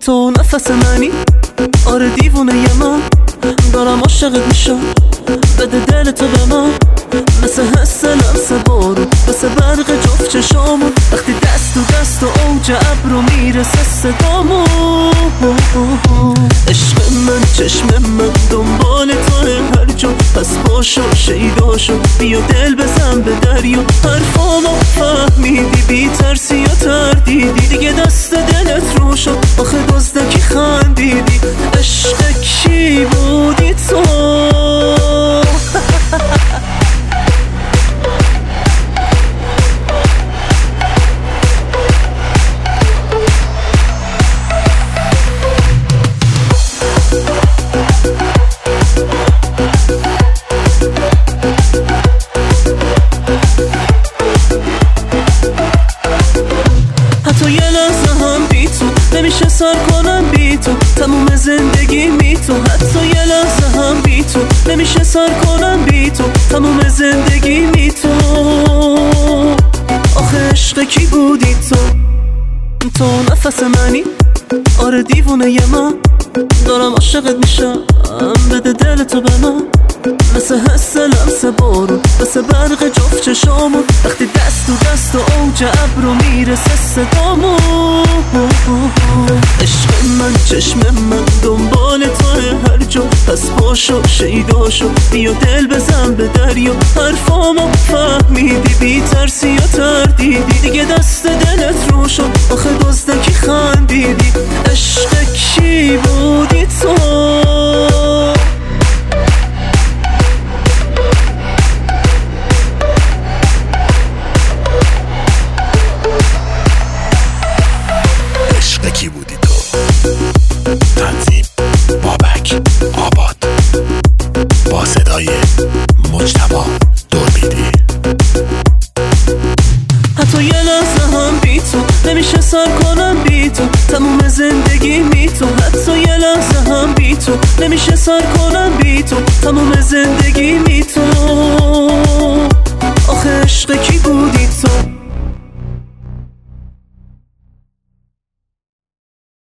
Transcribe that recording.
تو نفس منی، آره دیوونه من دارم عاشقت میشم، بده دل تو به من مثل حس لمس بارون، مثل برق جفت چشامون وقتی دست تو دست و اوج ابرو میرسه صدامون. عشق من چشم من دنبال توه هر جا، پس باشو شیدا شو بیا دل بزن به دریا، حرفامو فهمیدی بی ترسی یا تردیدی، دیگه دست دلت رو شد آخه دزدکی خندیدی. عشق کی بودی تو؟ حتی یه لحظه هم بی تو نمیشه سر کنم، بی تو تموم زندگی می تو، حتی یه لحظه هم بی تو نمیشه سر کنم، بی تو تموم زندگی می تو. آخه عشق کی بودی تو؟ تو نفس منی، آره دیوونه من دارم عاشقت میشم، بده دل تو به من مثل حس لمس بارون، مثل برق جفت چشامون وقتی دست تو دست و اوج ابرو میرسه صدامون. عشق من چشم من دنبال توه هر جا، پس باشو شیدا شو بیا دل بزن به دریا، حرفامو فهمیدی بی ترسی یا تردیدی، دیگه دست دلت رو شد آخه دزدکی خندیدی. عشق کی بودی تو؟ کی بودی تو؟ تنظیم بابک آباد با صدای مجتبی دوربیدی. حتی یه لحظه هم بی تو نمیشه سر کنم، بی تو تموم زندگی می تو، حتی یه لحظه هم بی تو نمیشه سر کنم، بی تو تموم زندگی می تو. آخه عشق کی بودی تو؟